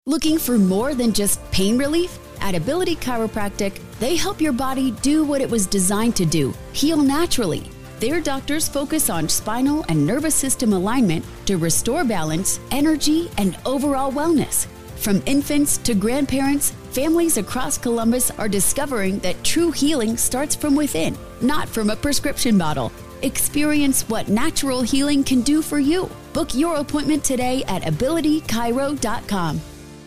Looking for more than just pain relief? At Ability Chiropractic, they help your body do what it was designed to do, heal naturally. Their doctors focus on spinal and nervous system alignment to restore balance, energy, and overall wellness. From infants to grandparents, families across Columbus are discovering that true healing starts from within, not from a prescription bottle. Experience what natural healing can do for you. Book your appointment today at abilitychiro.com.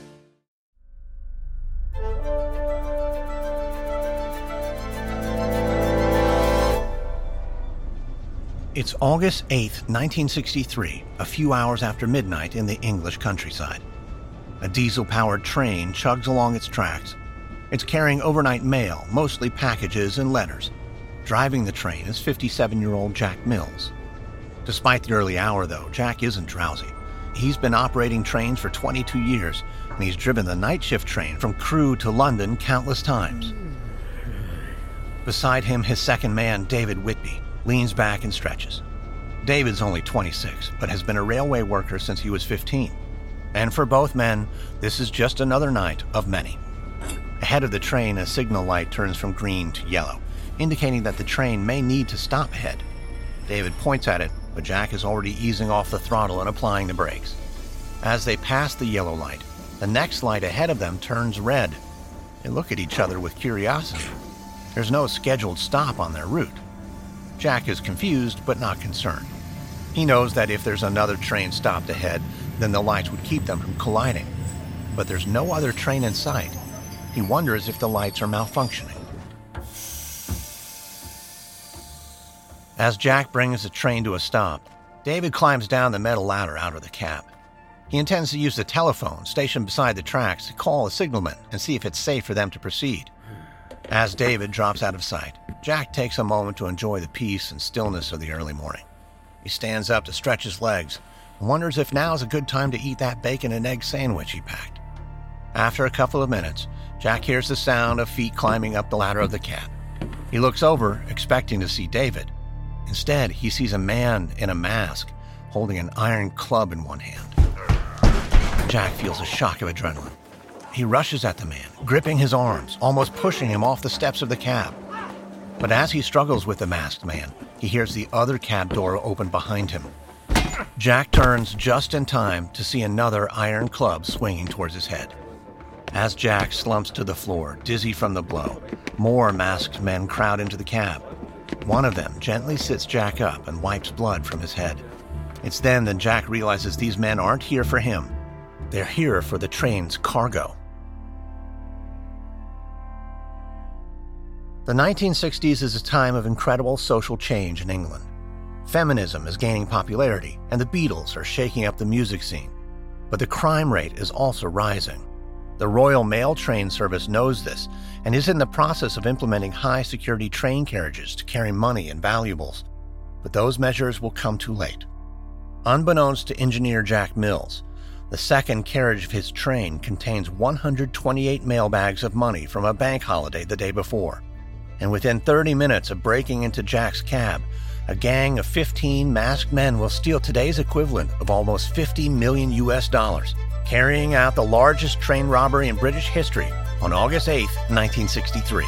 It's August 8th, 1963, a few hours after midnight in the English countryside. A diesel-powered train chugs along its tracks. It's carrying overnight mail, mostly packages and letters. Driving the train is 57-year-old Jack Mills. Despite the early hour, though, Jack isn't drowsy. He's been operating trains for 22 years, and he's driven the night shift train from Crewe to London countless times. Beside him, his second man, David Whitby, leans back and stretches. David's only 26, but has been a railway worker since he was 15. And for both men, this is just another night of many. Ahead of the train, a signal light turns from green to yellow, indicating that the train may need to stop ahead. David points at it, but Jack is already easing off the throttle and applying the brakes. As they pass the yellow light, the next light ahead of them turns red. They look at each other with curiosity. There's no scheduled stop on their route. Jack is confused, but not concerned. He knows that if there's another train stopped ahead, then the lights would keep them from colliding. But there's no other train in sight. He wonders if the lights are malfunctioning. As Jack brings the train to a stop, David climbs down the metal ladder out of the cab. He intends to use the telephone stationed beside the tracks to call a signalman and see if it's safe for them to proceed. As David drops out of sight, Jack takes a moment to enjoy the peace and stillness of the early morning. He stands up to stretch his legs and wonders if now is a good time to eat that bacon and egg sandwich he packed. After a couple of minutes, Jack hears the sound of feet climbing up the ladder of the cab. He looks over, expecting to see David. Instead, he sees a man in a mask holding an iron club in one hand. Jack feels a shock of adrenaline. He rushes at the man, gripping his arms, almost pushing him off the steps of the cab. But as he struggles with the masked man, he hears the other cab door open behind him. Jack turns just in time to see another iron club swinging towards his head. As Jack slumps to the floor, dizzy from the blow, more masked men crowd into the cab. One of them gently sits Jack up and wipes blood from his head. It's then that Jack realizes these men aren't here for him. They're here for the train's cargo. The 1960s is a time of incredible social change in England. Feminism is gaining popularity, and the Beatles are shaking up the music scene. But the crime rate is also rising. The Royal Mail train service knows this and is in the process of implementing high-security train carriages to carry money and valuables. But those measures will come too late. Unbeknownst to engineer Jack Mills, the second carriage of his train contains 128 mail bags of money from a bank holiday the day before. And within 30 minutes of breaking into Jack's cab, a gang of 15 masked men will steal today's equivalent of almost $50 million, carrying out the largest train robbery in British history on August 8, 1963.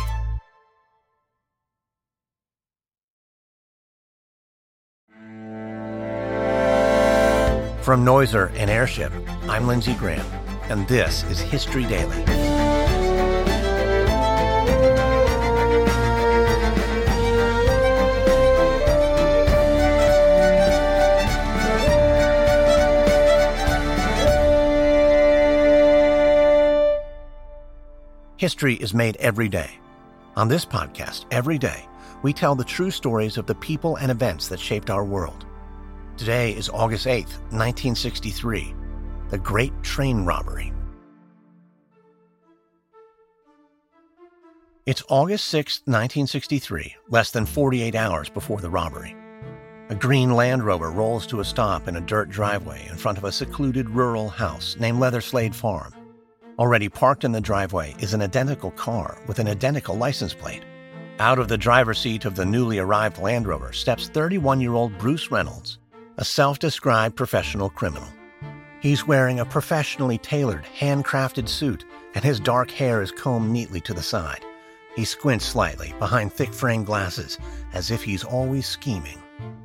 From Noiser and Airship, I'm Lindsey Graham, and this is History Daily. History is made every day. On this podcast, every day, we tell the true stories of the people and events that shaped our world. Today is August 8th, 1963, the Great Train Robbery. It's August 6th, 1963, less than 48 hours before the robbery. A green Land Rover rolls to a stop in a dirt driveway in front of a secluded rural house named Leatherslade Farm. Already parked in the driveway is an identical car with an identical license plate. Out of the driver's seat of the newly arrived Land Rover steps 31-year-old Bruce Reynolds, a self-described professional criminal. He's wearing a professionally tailored, handcrafted suit, and his dark hair is combed neatly to the side. He squints slightly behind thick-framed glasses, as if he's always scheming.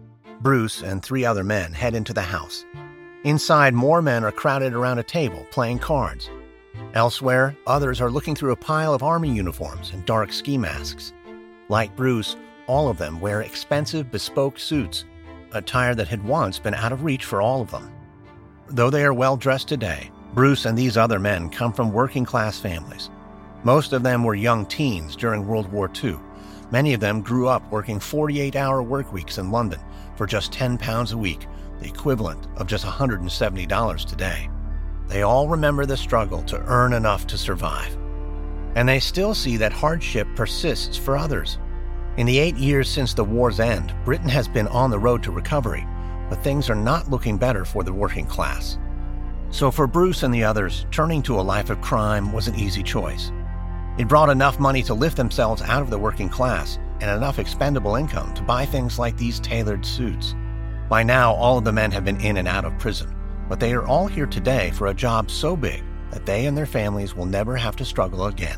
Bruce and 3 other men head into the house. Inside, more men are crowded around a table playing cards. Elsewhere, others are looking through a pile of army uniforms and dark ski masks. Like Bruce, all of them wear expensive, bespoke suits, attire that had once been out of reach for all of them. Though they are well-dressed today, Bruce and these other men come from working-class families. Most of them were young teens during World War II. Many of them grew up working 48-hour work weeks in London for just £10 a week, the equivalent of just $170 today. They all remember the struggle to earn enough to survive. And they still see that hardship persists for others. In the 8 years since the war's end, Britain has been on the road to recovery, but things are not looking better for the working class. So for Bruce and the others, turning to a life of crime was an easy choice. It brought enough money to lift themselves out of the working class and enough expendable income to buy things like these tailored suits. By now, all of the men have been in and out of prison, but they are all here today for a job so big that they and their families will never have to struggle again.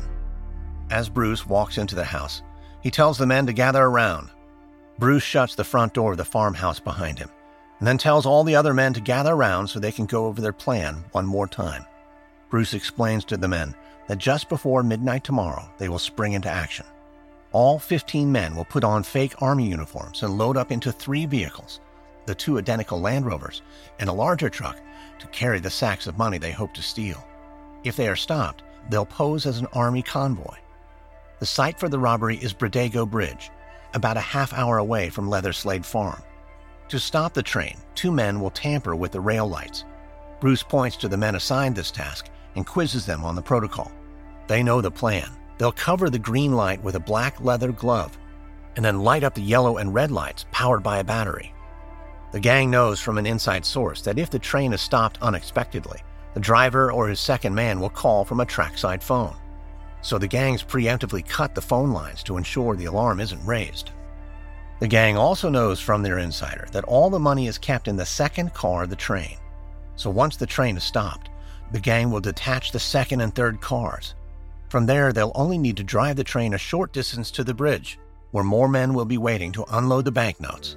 As Bruce walks into the house, he tells the men to gather around. Bruce shuts the front door of the farmhouse behind him, and then tells all the other men to gather around so they can go over their plan one more time. Bruce explains to the men that just before midnight tomorrow, they will spring into action. All 15 men will put on fake army uniforms and load up into 3 vehicles, the 2 identical Land Rovers, and a larger truck to carry the sacks of money they hope to steal. If they are stopped, they'll pose as an army convoy. The site for the robbery is Bredego Bridge, about a half-hour away from Leatherslade Farm. To stop the train, 2 men will tamper with the rail lights. Bruce points to the men assigned this task and quizzes them on the protocol. They know the plan. They'll cover the green light with a black leather glove and then light up the yellow and red lights powered by a battery. The gang knows from an inside source that if the train is stopped unexpectedly, the driver or his second man will call from a trackside phone. So the gangs preemptively cut the phone lines to ensure the alarm isn't raised. The gang also knows from their insider that all the money is kept in the second car of the train. So once the train is stopped, the gang will detach the second and third cars. From there, they'll only need to drive the train a short distance to the bridge, where more men will be waiting to unload the banknotes.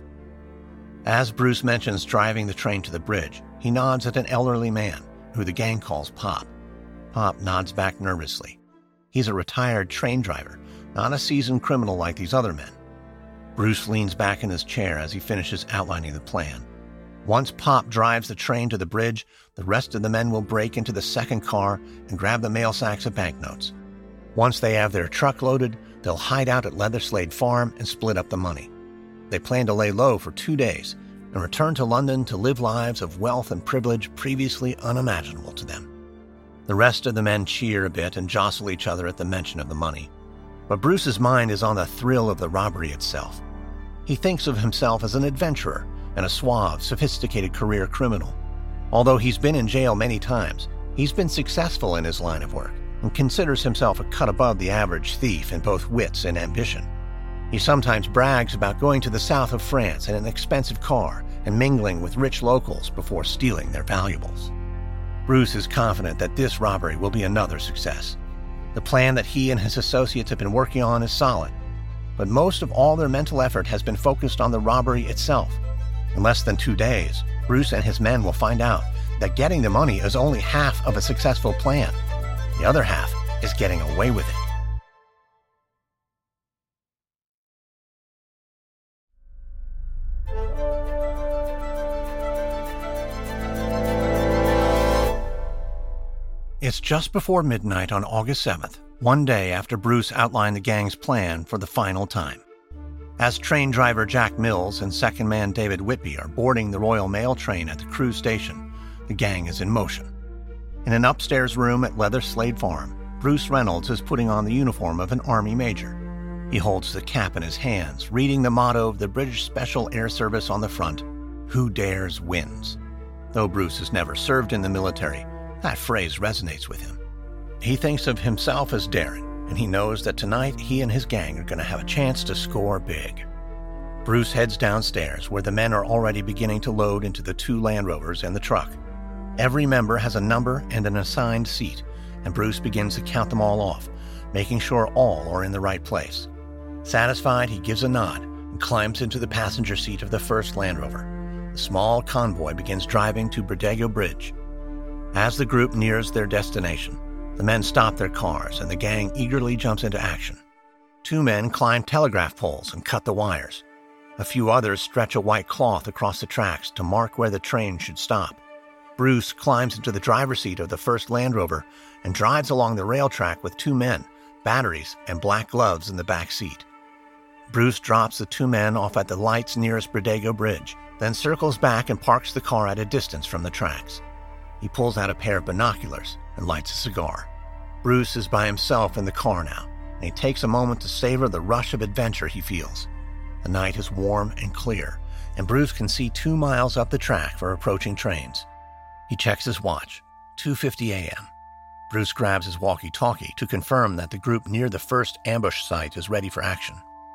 As Bruce mentions driving the train to the bridge, he nods at an elderly man, who the gang calls Pop. Pop nods back nervously. He's a retired train driver, not a seasoned criminal like these other men. Bruce leans back in his chair as he finishes outlining the plan. Once Pop drives the train to the bridge, the rest of the men will break into the second car and grab the mail sacks of banknotes. Once they have their truck loaded, they'll hide out at Leatherslade Farm and split up the money. They plan to lay low for 2 days and return to London to live lives of wealth and privilege previously unimaginable to them. The rest of the men cheer a bit and jostle each other at the mention of the money. But Bruce's mind is on the thrill of the robbery itself. He thinks of himself as an adventurer and a suave, sophisticated career criminal. Although he's been in jail many times, he's been successful in his line of work and considers himself a cut above the average thief in both wits and ambition. He sometimes brags about going to the south of France in an expensive car and mingling with rich locals before stealing their valuables. Bruce is confident that this robbery will be another success. The plan that he and his associates have been working on is solid, but most of all their mental effort has been focused on the robbery itself. In less than 2 days, Bruce and his men will find out that getting the money is only half of a successful plan. The other half is getting away with it. It's just before midnight on August 7th, one day after Bruce outlined the gang's plan for the final time. As train driver Jack Mills and second man David Whitby are boarding the Royal Mail train at the Crewe station, the gang is in motion. In an upstairs room at Leatherslade Farm, Bruce Reynolds is putting on the uniform of an army major. He holds the cap in his hands, reading the motto of the British Special Air Service on the front, "Who dares wins." Though Bruce has never served in the military, that phrase resonates with him. He thinks of himself as daring, and he knows that tonight he and his gang are going to have a chance to score big. Bruce heads downstairs, where the men are already beginning to load into the 2 Land Rovers and the truck. Every member has a number and an assigned seat, and Bruce begins to count them all off, making sure all are in the right place. Satisfied, he gives a nod and climbs into the passenger seat of the first Land Rover. The small convoy begins driving to Bridego Bridge. As the group nears their destination, the men stop their cars and the gang eagerly jumps into action. 2 men climb telegraph poles and cut the wires. A few others stretch a white cloth across the tracks to mark where the train should stop. Bruce climbs into the driver's seat of the first Land Rover and drives along the rail track with 2 men, batteries, and black gloves in the back seat. Bruce drops the 2 men off at the lights nearest Bridego Bridge, then circles back and parks the car at a distance from the tracks. He pulls out a pair of binoculars and lights a cigar. Bruce is by himself in the car now, and he takes a moment to savor the rush of adventure he feels. The night is warm and clear, and Bruce can see 2 miles up the track for approaching trains. He checks his watch, 2:50 a.m. Bruce grabs his walkie-talkie to confirm that the group near the first ambush site is ready for action.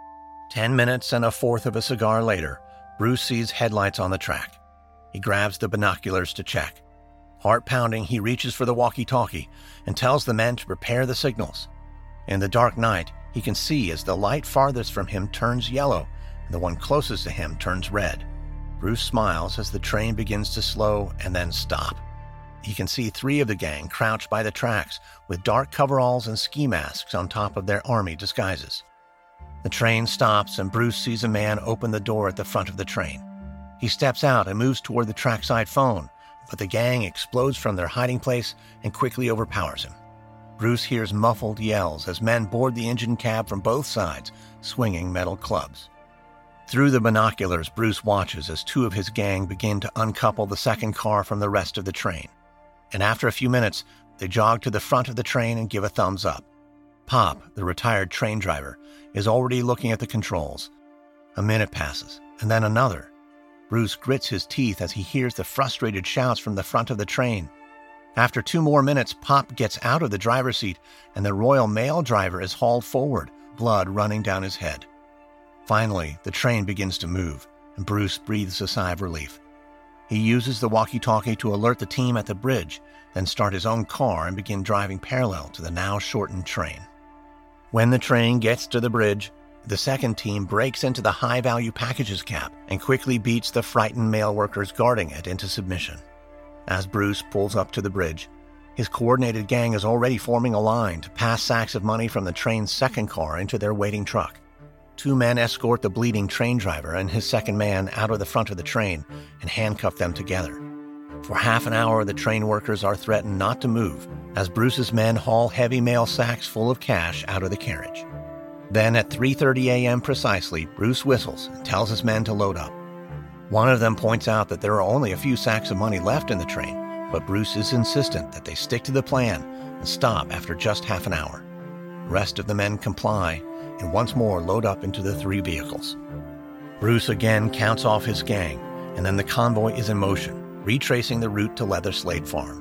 10 minutes and a fourth of a cigar later, Bruce sees headlights on the track. He grabs the binoculars to check. Heart pounding, he reaches for the walkie-talkie and tells the men to prepare the signals. In the dark night, he can see as the light farthest from him turns yellow and the one closest to him turns red. Bruce smiles as the train begins to slow and then stop. He can see 3 of the gang crouched by the tracks with dark coveralls and ski masks on top of their army disguises. The train stops and Bruce sees a man open the door at the front of the train. He steps out and moves toward the trackside phone, but the gang explodes from their hiding place and quickly overpowers him. Bruce hears muffled yells as men board the engine cab from both sides, swinging metal clubs. Through the binoculars, Bruce watches as 2 of his gang begin to uncouple the second car from the rest of the train. And after a few minutes, they jog to the front of the train and give a thumbs up. Pop, the retired train driver, is already looking at the controls. A minute passes, and then another. Bruce grits his teeth as he hears the frustrated shouts from the front of the train. After 2 more minutes, Pop gets out of the driver's seat, and the Royal Mail driver is hauled forward, blood running down his head. Finally, the train begins to move, and Bruce breathes a sigh of relief. He uses the walkie-talkie to alert the team at the bridge, then start his own car and begin driving parallel to the now shortened train. When the train gets to the bridge, the second team breaks into the high-value packages cap and quickly beats the frightened mail workers guarding it into submission. As Bruce pulls up to the bridge, his coordinated gang is already forming a line to pass sacks of money from the train's second car into their waiting truck. 2 men escort the bleeding train driver and his second man out of the front of the train and handcuff them together. For half an hour, the train workers are threatened not to move as Bruce's men haul heavy mail sacks full of cash out of the carriage. Then at 3:30 a.m. precisely, Bruce whistles and tells his men to load up. One of them points out that there are only a few sacks of money left in the train, but Bruce is insistent that they stick to the plan and stop after just half an hour. The rest of the men comply and once more load up into the 3 vehicles. Bruce again counts off his gang, and then the convoy is in motion, retracing the route to Leatherslade Farm.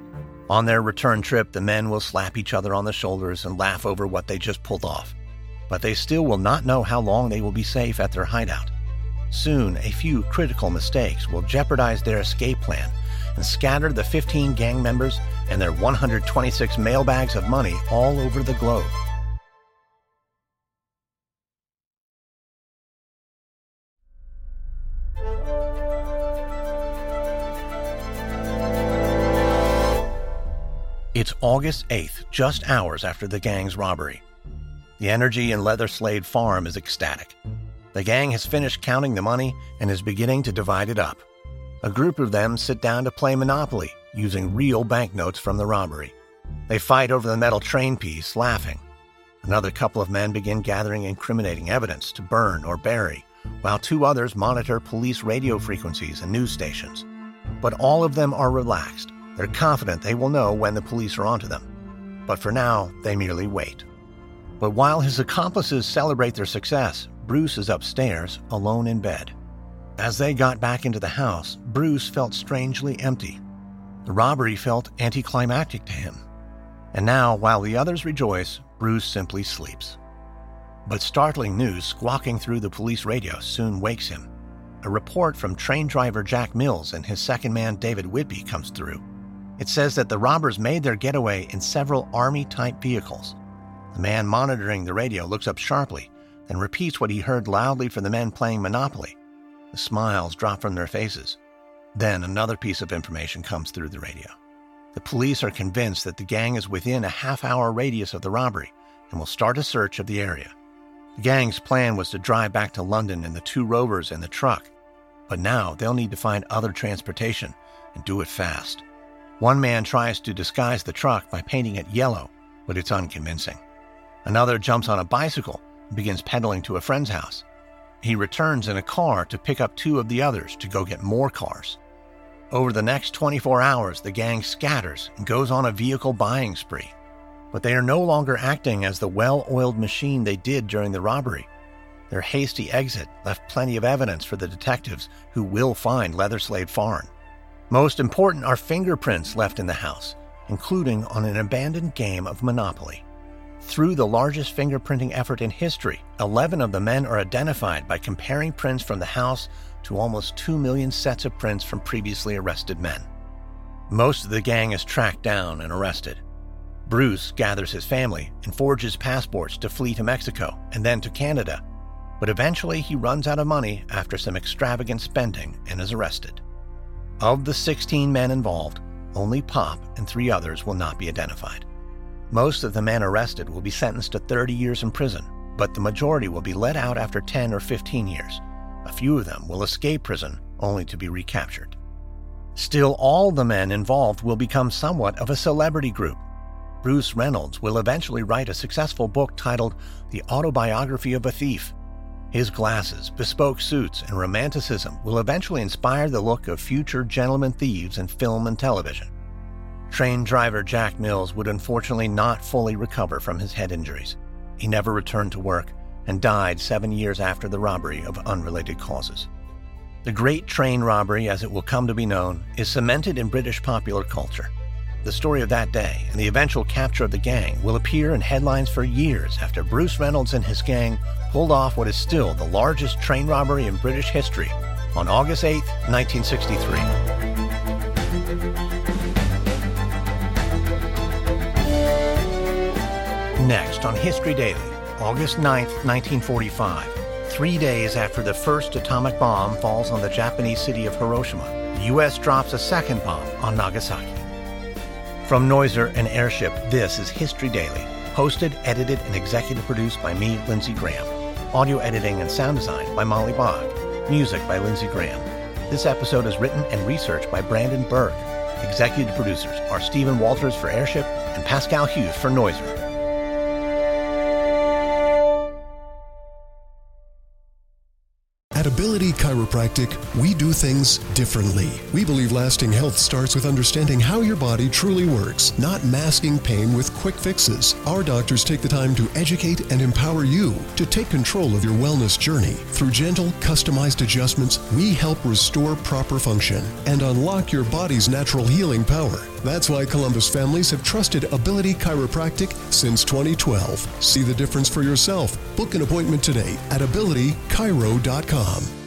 On their return trip, the men will slap each other on the shoulders and laugh over what they just pulled off. But they still will not know how long they will be safe at their hideout. Soon, a few critical mistakes will jeopardize their escape plan and scatter the 15 gang members and their 126 mailbags of money all over the globe. It's August 8th, just hours after the gang's robbery. The energy in Leatherslade Farm is ecstatic. The gang has finished counting the money and is beginning to divide it up. A group of them sit down to play Monopoly, using real banknotes from the robbery. They fight over the metal train piece, laughing. Another couple of men begin gathering incriminating evidence to burn or bury, while 2 others monitor police radio frequencies and news stations. But all of them are relaxed. They're confident they will know when the police are onto them. But for now, they merely wait. But while his accomplices celebrate their success, Bruce is upstairs, alone in bed. As they got back into the house, Bruce felt strangely empty. The robbery felt anticlimactic to him. And now, while the others rejoice, Bruce simply sleeps. But startling news squawking through the police radio soon wakes him. A report from train driver Jack Mills and his second man David Whitby comes through. It says that the robbers made their getaway in several Army-type vehicles. The man monitoring the radio looks up sharply, then repeats what he heard loudly from the men playing Monopoly. The smiles drop from their faces. Then another piece of information comes through the radio. The police are convinced that the gang is within a half-hour radius of the robbery and will start a search of the area. The gang's plan was to drive back to London in the two rovers and the truck, but now they'll need to find other transportation and do it fast. One man tries to disguise the truck by painting it yellow, but it's unconvincing. Another jumps on a bicycle and begins pedaling to a friend's house. He returns in a car to pick up two of the others to go get more cars. Over the next 24 hours, the gang scatters and goes on a vehicle buying spree. But they are no longer acting as the well-oiled machine they did during the robbery. Their hasty exit left plenty of evidence for the detectives who will find Leatherslade Farn. Most important are fingerprints left in the house, including on an abandoned game of Monopoly. Through the largest fingerprinting effort in history, 11 of the men are identified by comparing prints from the house to almost 2 million sets of prints from previously arrested men. Most of the gang is tracked down and arrested. Bruce gathers his family and forges passports to flee to Mexico and then to Canada, but eventually he runs out of money after some extravagant spending and is arrested. Of the 16 men involved, only Pop and 3 others will not be identified. Most of the men arrested will be sentenced to 30 years in prison, but the majority will be let out after 10 or 15 years. A few of them will escape prison only to be recaptured. Still, all the men involved will become somewhat of a celebrity group. Bruce Reynolds will eventually write a successful book titled The Autobiography of a Thief. His glasses, bespoke suits, and romanticism will eventually inspire the look of future gentlemen thieves in film and television. Train driver Jack Mills would unfortunately not fully recover from his head injuries. He never returned to work and died 7 years after the robbery of unrelated causes. The Great Train Robbery, as it will come to be known, is cemented in British popular culture. The story of that day and the eventual capture of the gang will appear in headlines for years after Bruce Reynolds and his gang pulled off what is still the largest train robbery in British history on August 8, 1963. Next on History Daily, August 9, 1945, 3 days after the first atomic bomb falls on the Japanese city of Hiroshima, the U.S. drops a second bomb on Nagasaki. From Noiser and Airship, this is History Daily, hosted, edited, and executive produced by me, Lindsey Graham. Audio editing and sound design by Molly Bach. Music by Lindsey Graham. This episode is written and researched by Brandon Berg. Executive producers are Stephen Walters for Airship and Pascal Hughes for Noiser. At Ability Chiropractic, we do things differently. We believe lasting health starts with understanding how your body truly works, not masking pain with quick fixes. Our doctors take the time to educate and empower you to take control of your wellness journey. Through gentle, customized adjustments, we help restore proper function and unlock your body's natural healing power. That's why Columbus families have trusted Ability Chiropractic since 2012. See the difference for yourself. Book an appointment today at abilitychiro.com.